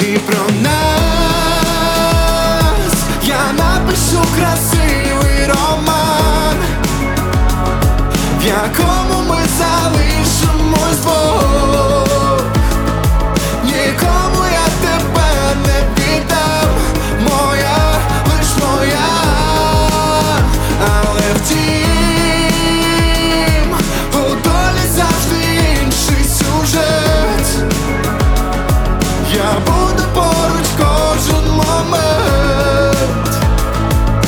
І про нас я напишу красивий роман, в якому ми залишимось двох.